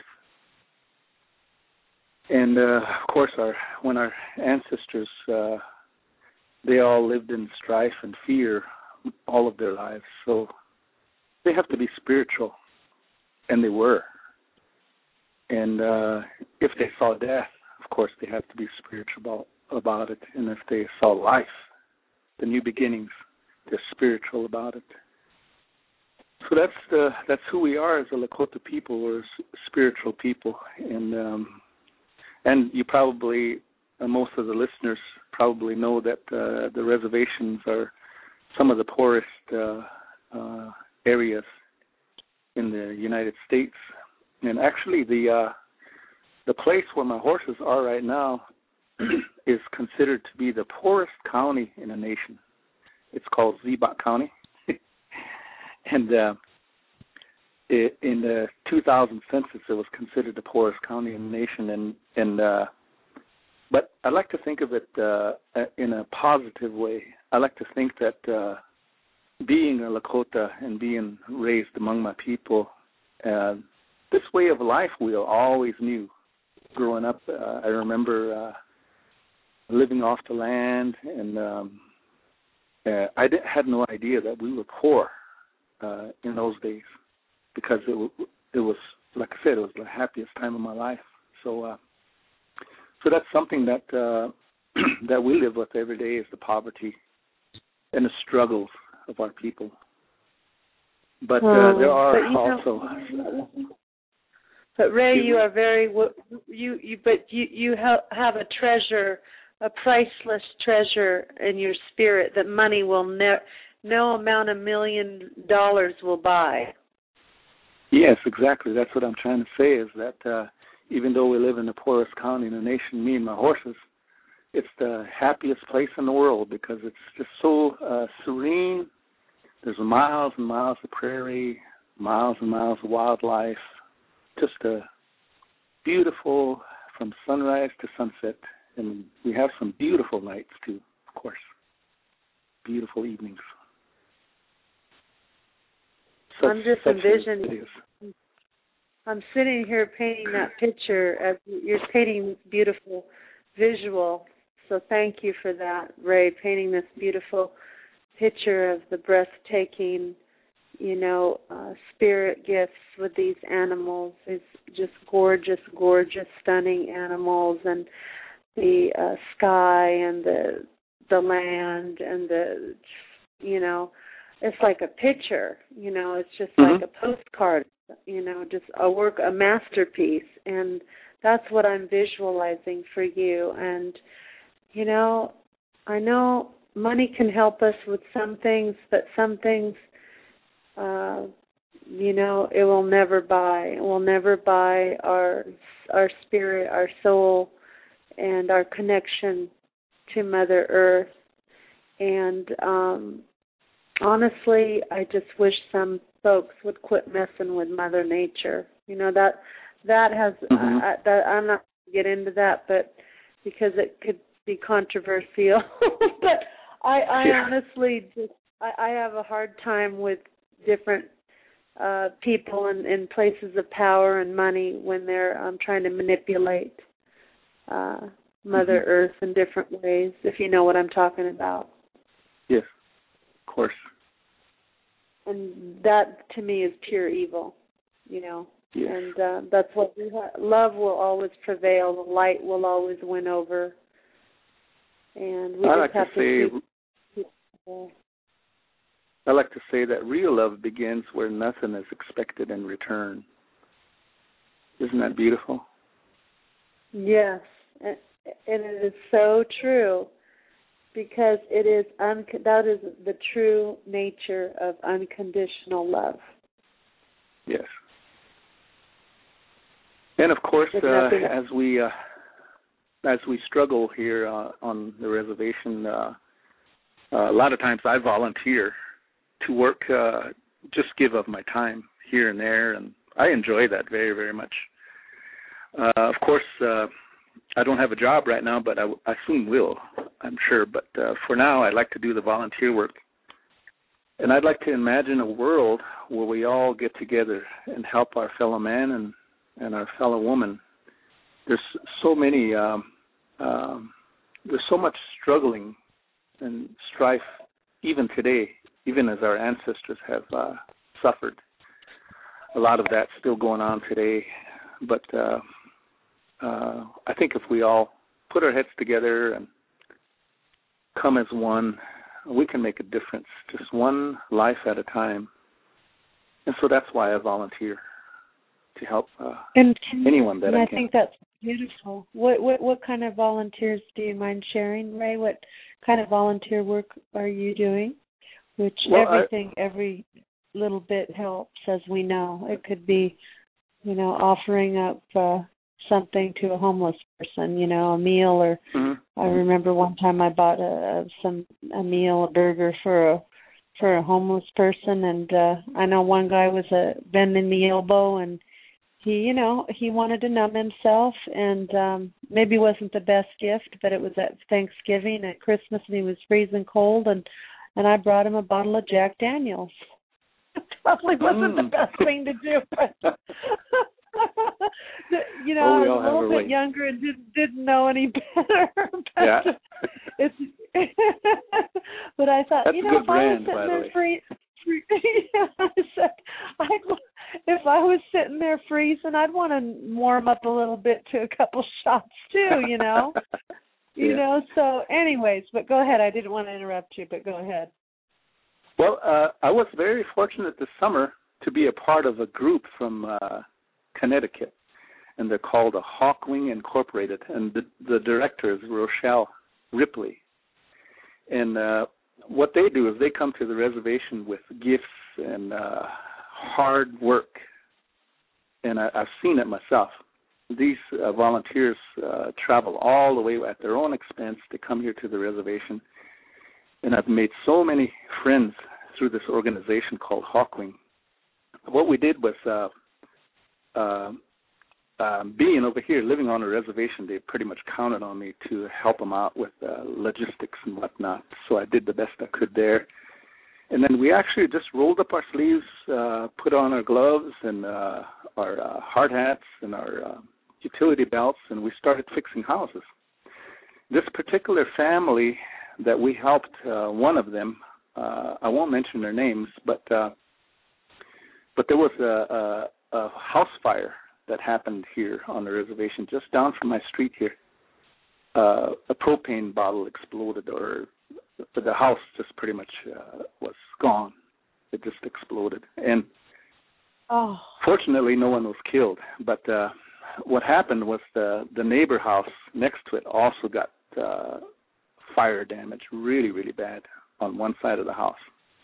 And uh, of course, our when our ancestors uh, they all lived in strife and fear all of their lives, so they have to be spiritual, and they were. And uh, if they saw death, of course, they have to be spiritual about, about it. And if they saw life, the new beginnings, they're spiritual about it. So that's the that's who we are as a Lakota people. We're spiritual people, and um, and you probably uh, most of the listeners probably know that uh, the reservations are some of the poorest uh, uh, areas in the United States. And actually the uh, the place where my horses are right now is considered to be the poorest county in the nation. It's called Ziebach County. and uh, it, in the two thousand census, it was considered the poorest county in the nation, and and uh, but I like to think of it uh, in a positive way. I like to think that uh, being a Lakota and being raised among my people, uh, this way of life we always knew. Growing up, uh, I remember uh, living off the land, and um, uh, I didn't, had no idea that we were poor uh, in those days, because it, it was, like I said, it was the happiest time of my life. So, uh, so that's something that uh, that we live with every day, is the poverty and the struggles of our people. But uh, there are but also. Know, but Ray, you are very you you. But you you have have a treasure, a priceless treasure in your spirit that money will never, no amount of million dollars will buy. Yes, exactly. That's what I'm trying to say, is that uh, even though we live in the poorest county in the nation, me and my horses, it's the happiest place in the world, because it's just so uh, serene. There's miles and miles of prairie, miles and miles of wildlife, just a beautiful from sunrise to sunset. And we have some beautiful nights, too, of course. Beautiful evenings. Such, I'm just envisioning. I'm sitting here painting that picture as you're painting this beautiful visual. So thank you for that, Ray, painting this beautiful picture of the breathtaking, you know, uh, spirit gifts with these animals. It's just gorgeous, gorgeous, stunning animals, and the uh, sky and the the land and the, you know, it's like a picture, you know, it's just mm-hmm. like a postcard, you know, just a work, a masterpiece. And that's what I'm visualizing for you. And, you know, I know money can help us with some things, but some things, uh, you know, it will never buy. It will never buy our our spirit, our soul, and our connection to Mother Earth. And um, honestly, I just wish some folks would quit messing with Mother Nature. You know, that that has, mm-hmm. I, that, I'm not going to get into that, but because it could be controversial. But I, I yeah. honestly just, I, I have a hard time with different uh, people in, in places of power and money when they're um, trying to manipulate uh, Mother mm-hmm. Earth in different ways, if you know what I'm talking about. Yes, of course. And that, to me, is pure evil, you know. Yes. And uh, that's what we ha- love will always prevail. The light will always win over. And we I just like have to say, to keep, keep I like to say that real love begins where nothing is expected in return. Isn't that beautiful? Yes, and, and it is so true, because it is un- that is the true nature of unconditional love. Yes. And of course, uh, as we uh, as we struggle here uh, on the reservation, uh, uh, a lot of times I volunteer to work, uh, just give of my time here and there, and I enjoy that very, very much. Uh, of course, uh, I don't have a job right now, but I, I soon will, I'm sure. But uh, for now, I'd like to do the volunteer work. And I'd like to imagine a world where we all get together and help our fellow man and, and our fellow woman. There's so many, um, um, there's so much struggling and strife even today, even as our ancestors have uh, suffered. A lot of that's still going on today. But uh, uh, I think if we all put our heads together and come as one, we can make a difference, just one life at a time. And so that's why I volunteer, to help uh, and, anyone that and I, I can. I think that's beautiful. What, what what kind of volunteers do you mind sharing, Ray? What kind of volunteer work are you doing? Which well, everything, I, every little bit helps, as we know. It could be, you know, offering up uh, something to a homeless person, you know, a meal, or mm-hmm. I remember one time I bought a some a meal, a burger for a for a homeless person, and uh, I know one guy was uh, bending the elbow, and he, you know, he wanted to numb himself, and um, maybe it wasn't the best gift, but it was at Thanksgiving, at Christmas, and he was freezing cold, and, and I brought him a bottle of Jack Daniels. It probably wasn't mm. the best thing to do, but you know, oh, I was a little bit way. younger and didn't didn't know any better. but yeah. it's but I thought, That's you know, a good if brand, I was by sitting the there way. free, free yeah, I said, I'd, if I was sitting there freezing, I'd want to warm up a little bit to a couple shots too, you know. yeah. You know, so anyways, but go ahead. I didn't want to interrupt you, but go ahead. Well, uh, I was very fortunate this summer to be a part of a group from uh, Connecticut, and they're called a Hawkwing Incorporated, and the, the director is Rochelle Ripley. And uh, what they do is they come to the reservation with gifts and uh, hard work, and I, I've seen it myself. These uh, volunteers uh, travel all the way at their own expense to come here to the reservation, and I've made so many friends through this organization called Hawkwing. What we did was, uh, uh, uh, being over here, living on a reservation, they pretty much counted on me to help them out with uh, logistics and whatnot. So I did the best I could there. And then we actually just rolled up our sleeves, uh, put on our gloves and uh, our uh, hard hats and our uh, utility belts, and we started fixing houses. This particular family that we helped, uh, one of them, uh, I won't mention their names, but uh, but there was a, a, a house fire that happened here on the reservation, just down from my street here. Uh, a propane bottle exploded, or the house just pretty much uh, was gone. It just exploded. And oh. fortunately, no one was killed. But uh, what happened was the, the neighbor house next to it also got uh, fire damage, really, really bad, on one side of the house.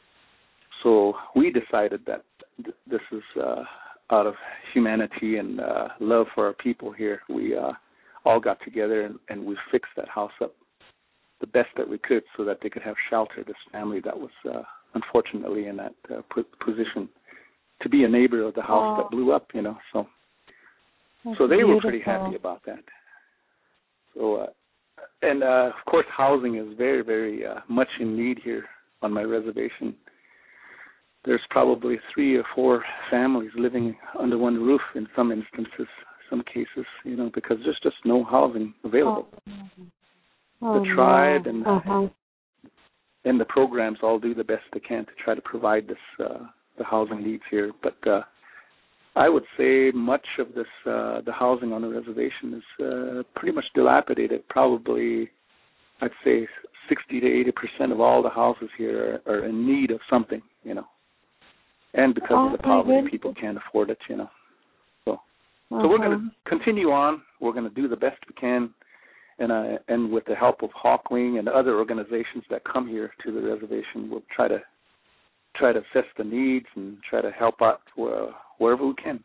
So we decided that th- this is uh, out of humanity and uh, love for our people here. We uh, all got together and, and we fixed that house up the best that we could so that they could have shelter, this family that was uh, unfortunately in that uh, p- position to be a neighbor of the house oh. that blew up, you know. So That's so they beautiful. were pretty happy about that. So, uh, and uh, of course, housing is very, very uh, much in need here on my reservation. There's probably three or four families living under one roof in some instances, some cases, you know, because there's just no housing available. Oh. Oh, the tribe no. and uh-huh. and the programs all do the best they can to try to provide this uh, the housing needs here. But uh, I would say much of this uh, the housing on the reservation is uh, pretty much dilapidated. Probably, I'd say sixty to eighty percent of all the houses here are, are in need of something, you know. And because oh, of the poverty, good. people can't afford it, you know. So, uh-huh. so we're going to continue on. We're going to do the best we can. And, uh, and with the help of Hawkwing and other organizations that come here to the reservation, we'll try to try to assess the needs and try to help out uh, wherever we can.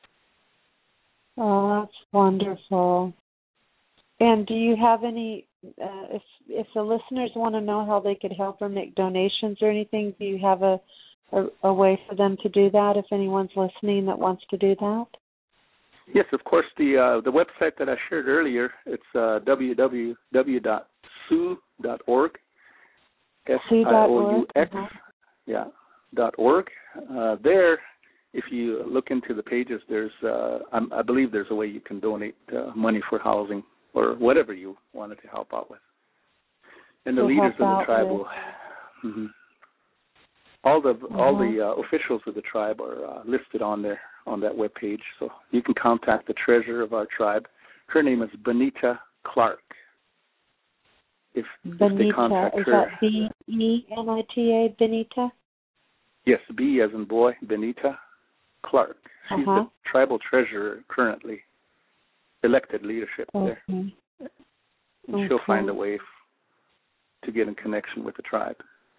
Oh, that's wonderful. And do you have any, uh, if if the listeners want to know how they could help or make donations or anything, do you have a, a, a way for them to do that if anyone's listening that wants to do that? Yes, of course. The uh, the website that I shared earlier, it's uh, w w w dot s u dot org. S I O U X, yeah, dot org. Uh, there, if you look into the pages, there's uh, I, I believe there's a way you can donate uh, money for housing or whatever you wanted to help out with. And the to leaders of the tribe with. will. Mm-hmm. All the Mm-hmm. all the uh, officials of the tribe are uh, listed on there on that webpage, so you can contact the treasurer of our tribe. Her name is Benita Clark. If, Benita, if they contact is her, that B E N I T A, Benita? Yes, B as in boy, Benita Clark. She's uh-huh. the tribal treasurer currently, elected leadership okay. there. And okay. she'll find a way f- to get in connection with the tribe.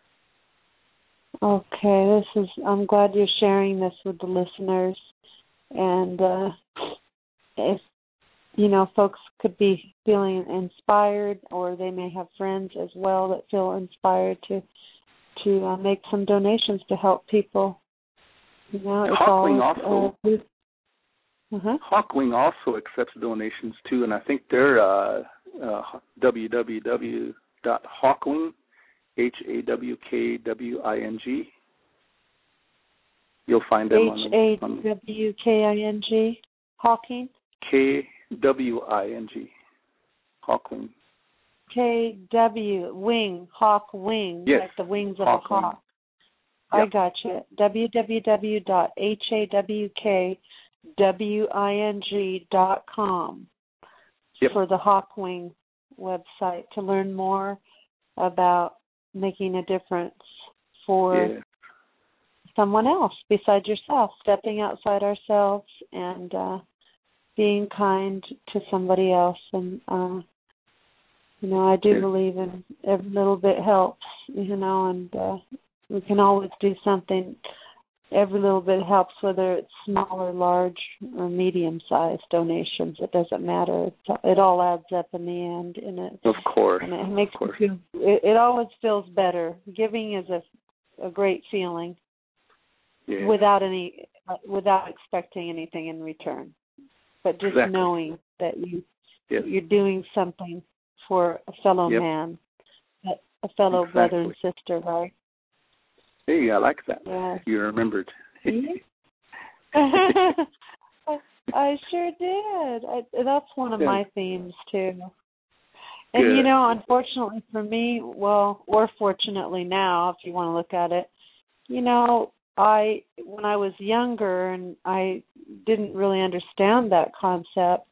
Okay, this is. I'm glad you're sharing this with the listeners, and uh, if you know, folks could be feeling inspired, or they may have friends as well that feel inspired to to uh, make some donations to help people. You know, it's Hawkwing all, also. Uh, uh-huh. Hawkwing also accepts donations too, and I think they're uh, uh, w w w dot hawkwing, H A W K W I N G. You'll find them on H A W K I N G, Hawking? K W I N G, Hawkwing. K W, wing, hawk wing, yes. like the wings of Hawkwing. a hawk. Yep. I got you. w w w dot h a w k w i n g dot com yep. for the Hawkwing website to learn more about making a difference for yeah. someone else besides yourself, stepping outside ourselves and uh, being kind to somebody else. And, uh, you know, I do yeah. believe in every little bit helps, you know, and uh, we can always do something. Every little bit helps, whether it's small or large or medium-sized donations. It doesn't matter. It's, it all adds up in the end. And it, of course. And it makes of course. you feel, it, it always feels better. Giving is a, a great feeling yeah. without any, without expecting anything in return. But just exactly. knowing that you, yes. you're doing something for a fellow yep. man, a fellow exactly. brother and sister, right? Hey, I like that. Yeah. You remembered. I sure did. I, that's one of yeah. my themes, too. And, Good. you know, unfortunately for me, well, or fortunately now, if you want to look at it, you know, I when I was younger and I didn't really understand that concept,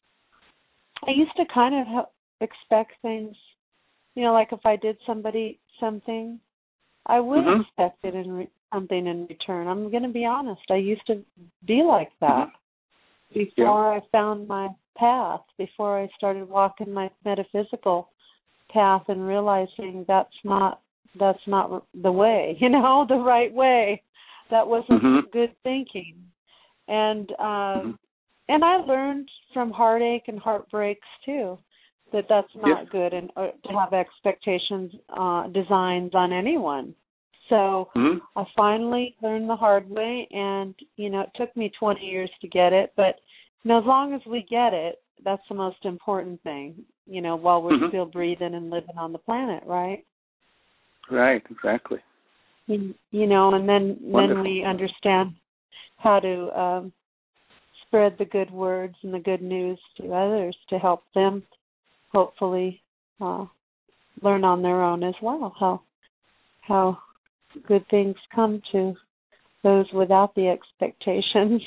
I used to kind of ha- expect things, you know, like if I did somebody something, I would mm-hmm. expect it in re- something in return. I'm going to be honest. I used to be like that mm-hmm. before yeah. I found my path, before I started walking my metaphysical path and realizing that's not that's not the way, you know, the right way. That wasn't mm-hmm. good thinking. And um, mm-hmm. and I learned from heartache and heartbreaks too that that's not yes. good, and or to have expectations, uh, designs on anyone. So mm-hmm. I finally learned the hard way, and, you know, it took me twenty years to get it, but, you know, as long as we get it, that's the most important thing, you know, while we're mm-hmm. still breathing and living on the planet, right? Right, exactly. You, you know, and then, then we understand how to um, spread the good words and the good news to others to help them hopefully uh, learn on their own as well how how good things come to those without the expectations.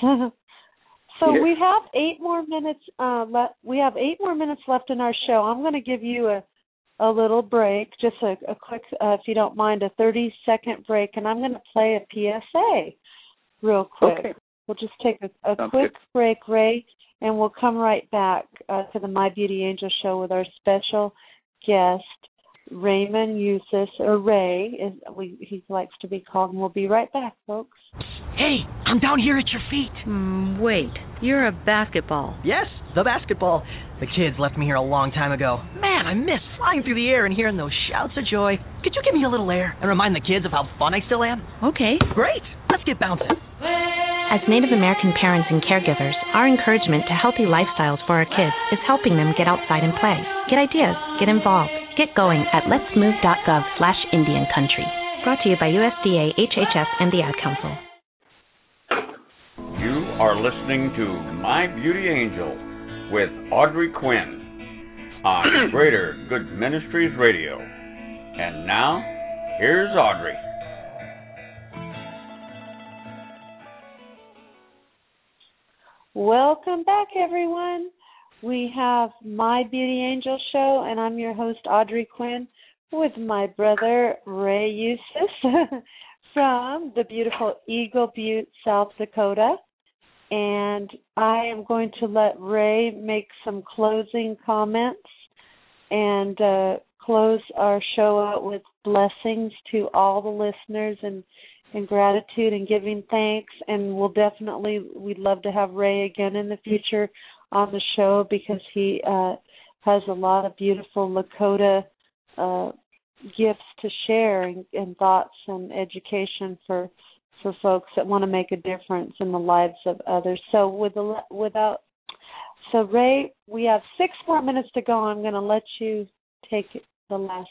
So yes. we have eight more minutes. Uh, le- we have eight more minutes left in our show. I'm going to give you a a little break, just a, a quick, uh, if you don't mind, a thirty second break, and I'm going to play a P S A real quick. Okay. We'll just take a, a Sounds quick good. break, Ray, and we'll come right back uh, to the My Beauty Angel show with our special guest, Raymond Eustace, or Ray, is we, he likes to be called, and we'll be right back, folks. Hey, I'm down here at your feet. Mm, wait, you're a basketball. Yes, the basketball. The kids left me here a long time ago. Man, I miss flying through the air and hearing those shouts of joy. Could you give me a little air and remind the kids of how fun I still am? Okay. Great. Let's get bouncing. As Native American parents and caregivers, our encouragement to healthy lifestyles for our kids is helping them get outside and play. Get ideas. Get involved. Get going at letsmove.gov slash Indian Country. Brought to you by U S D A, H H S, and the Ad Council. You are listening to My Beauty Angel with Audrey Quinn on Greater Good Ministries Radio. And now, here's Audrey. Welcome back, everyone. We have My Beauty Angel show, and I'm your host, Audrey Quinn, with my brother, Ray Eustace, from the beautiful Eagle Butte, South Dakota. And I am going to let Ray make some closing comments and uh, close our show out with blessings to all the listeners and, and gratitude and giving thanks. And we'll definitely, we'd love to have Ray again in the future on the show because he uh, has a lot of beautiful Lakota uh, gifts to share and, and thoughts and education for for folks that want to make a difference in the lives of others. So with the, without so Ray, we have six more minutes to go. I'm going to let you take the last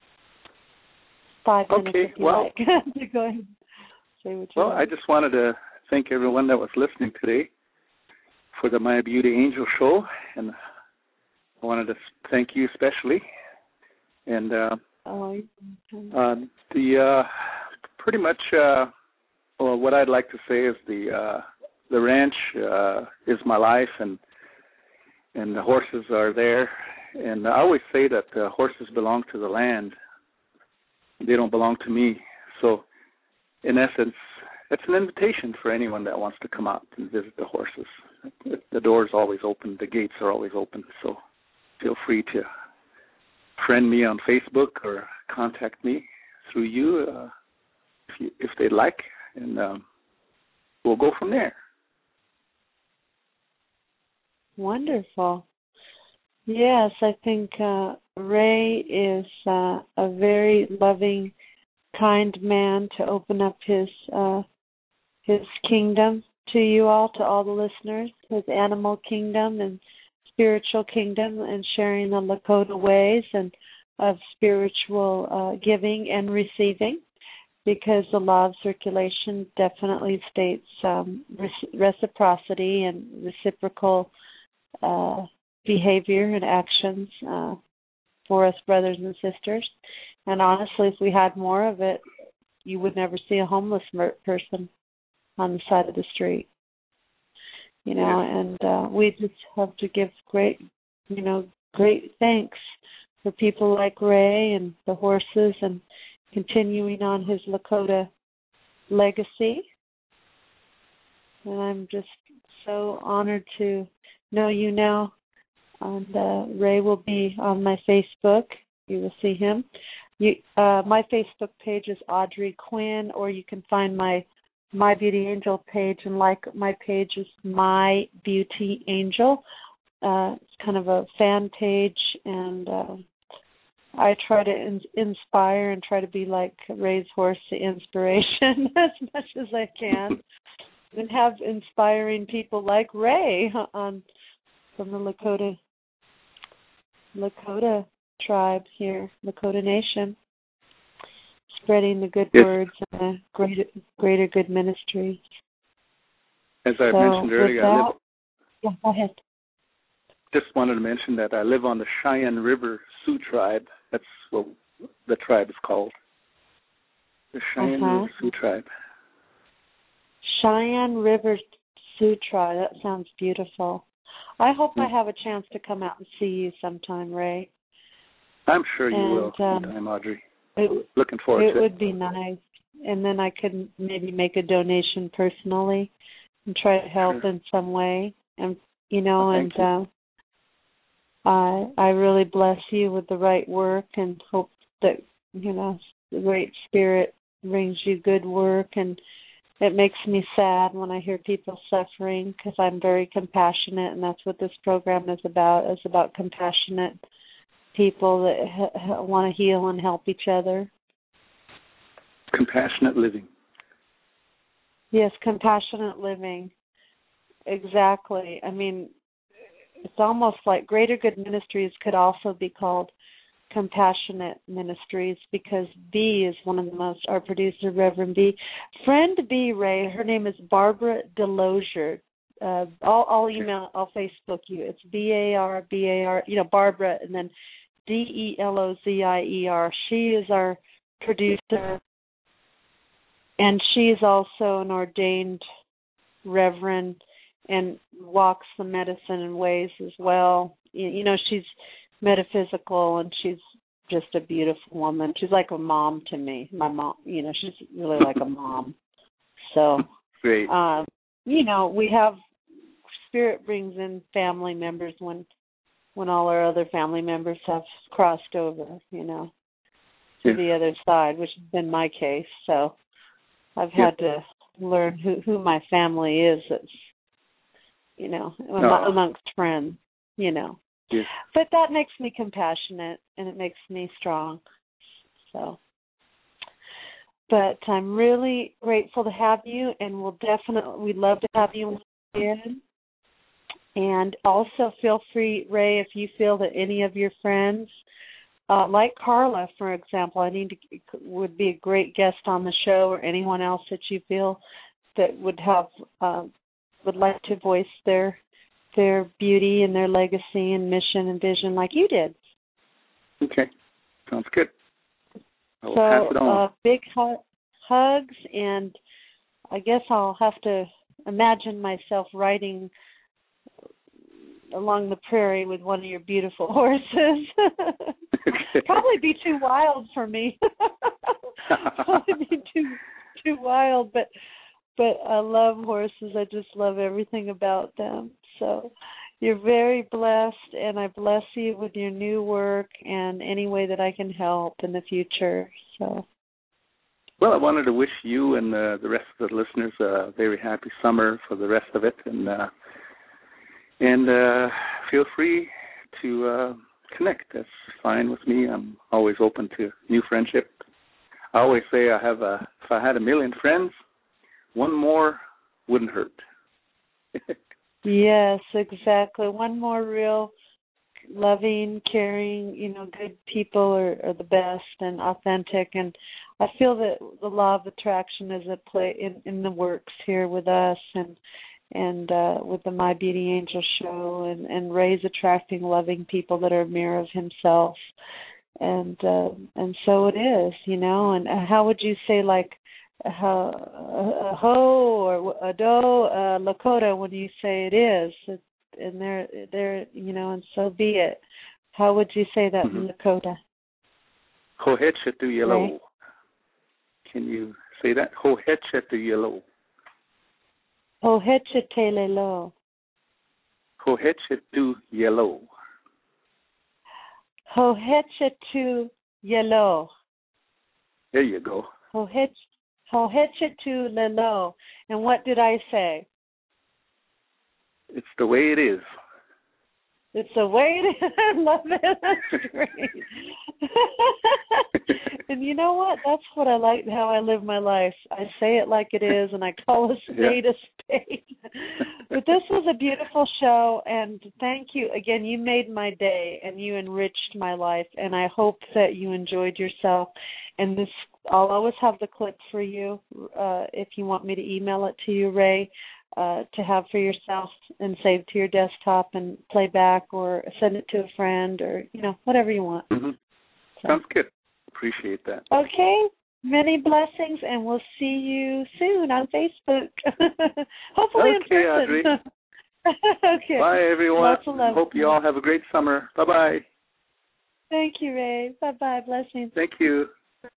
five minutes okay, if you well, like to go ahead and say what you Well, want. I just wanted to thank everyone that was listening today for the My Beauty Angel show, and I wanted to thank you especially. And uh, oh, uh, the uh, pretty much uh, well, what I'd like to say is the uh, the ranch uh, is my life, and and the horses are there. And I always say that the horses belong to the land. They don't belong to me. So, in essence, it's an invitation for anyone that wants to come out and visit the horses. The door's always open. The gates are always open. So feel free to friend me on Facebook or contact me through you uh, if, you, if they'd like, and um, we'll go from there. Wonderful. Yes, I think uh, Ray is uh, a very loving, kind man to open up his uh, his kingdom to you all, to all the listeners, his animal kingdom and spiritual kingdom, and sharing the Lakota ways and of spiritual uh, giving and receiving, because the law of circulation definitely states um, reciprocity and reciprocal uh, behavior and actions uh, for us brothers and sisters. And honestly, if we had more of it, you would never see a homeless person on the side of the street. You know, and uh, we just have to give great, you know, great thanks for people like Ray and the horses, and continuing on his Lakota legacy. And I'm just so honored to know you now. And uh, Ray will be on my Facebook. You will see him. You, uh, my Facebook page is Audrey Quinn, or you can find my My Beauty Angel page, and like my page is My Beauty Angel. Uh, it's kind of a fan page, and uh, I try to in- inspire and try to be like Ray's horse, the inspiration, as much as I can, and have inspiring people like Ray on from the Lakota Lakota tribe here, Lakota Nation, spreading the good yes. words and the greater, greater good ministries. As I so mentioned earlier, that, I live, yeah, go ahead. just wanted to mention that I live on the Cheyenne River Sioux tribe. That's what the tribe is called. The Cheyenne uh-huh. River Sioux tribe. Cheyenne River Sioux tribe. That sounds beautiful. I hope mm-hmm. I have a chance to come out and see you sometime, Ray. I'm sure you and, will um, sometime, Audrey. It, Looking forward it to it. It would be nice. And then I could maybe make a donation personally and try to help sure. in some way. And, you know, well, and you. uh, I I really bless you with the right work, and hope that, you know, the Great Spirit brings you good work. And it makes me sad when I hear people suffering, because I'm very compassionate, and that's what this program is about. It's about compassionate people that ha- want to heal and help each other. Compassionate living. Yes, compassionate living. Exactly. I mean, it's almost like Greater Good Ministries could also be called Compassionate Ministries, because B is one of the most, our producer, Reverend B. Friend B, Ray, her name is Barbara Delosier. Uh, I'll, I'll email, I'll Facebook you. It's B A R B A R, you know, Barbara, and then D E L O Z I E R. She is our producer, and she is also an ordained reverend and walks the medicine in ways as well. You, you know, she's metaphysical, and she's just a beautiful woman. She's like a mom to me. My mom, you know, she's really like a mom. So, great. Um, you know, we have, Spirit brings in family members when when all our other family members have crossed over, you know, to yes. the other side, which has been my case. So I've had yes. to learn who, who my family is. It's, you know, no. amongst friends, you know. Yes. But that makes me compassionate, and it makes me strong. So, but I'm really grateful to have you, and we'll definitely, we'd love to have you again. And also feel free, Ray, if you feel that any of your friends, uh, like Carla, for example, I need to, would be a great guest on the show, or anyone else that you feel that would have, uh, would like to voice their their beauty and their legacy and mission and vision like you did. Okay. Sounds good. I will so, pass it on. Uh, big hu- hugs, and I guess I'll have to imagine myself riding along the prairie with one of your beautiful horses. Okay. Probably be too wild for me. Probably be too too wild, but but I love horses. I just love everything about them. So you're very blessed, and I bless you with your new work and any way that I can help in the future. So. Well, I wanted to wish you and uh, the rest of the listeners a very happy summer for the rest of it, and uh, and uh, feel free to uh, connect. That's fine with me. I'm always open to new friendship. I always say I have a, if I had a million friends, one more wouldn't hurt. Yes, exactly. One more real loving, caring, you know, good people are, are the best and authentic. And I feel that the law of attraction is at play in, in the works here with us and and uh, with the My Beauty Angel show, and, and Ray's attracting loving people that are a mirror of himself. And uh, and so it is, you know. And how would you say, like, a ho or a do, uh, Lakota, when you say it is, it, and they're, they're, you know, and so be it. How would you say that mm-hmm. in Lakota? Hohechetu yellow. Can you say that? Hohechetu yellow. Hohechetelelo. Hohechetu yellow. Hohechetu yellow. There you go. Hohet Hohechetu lelo. And what did I say? It's the way it is. It's the way it is. I love it. That's great. And you know what? That's what I like, how I live my life. I say it like it is, and I call a spade yeah. a spade. But this was a beautiful show, and thank you. Again, you made my day, and you enriched my life, and I hope that you enjoyed yourself. And this, I'll always have the clip for you uh, if you want me to email it to you, Ray. Uh, to have for yourself and save to your desktop and play back, or send it to a friend, or, you know, whatever you want. Mm-hmm. So. Sounds good. Appreciate that. Okay. Many blessings, and we'll see you soon on Facebook. Hopefully okay, in person. Audrey. Okay. Bye, everyone. Lots of love. Hope you all have a great summer. Bye-bye. Thank you, Ray. Bye-bye. Blessings. Thank you.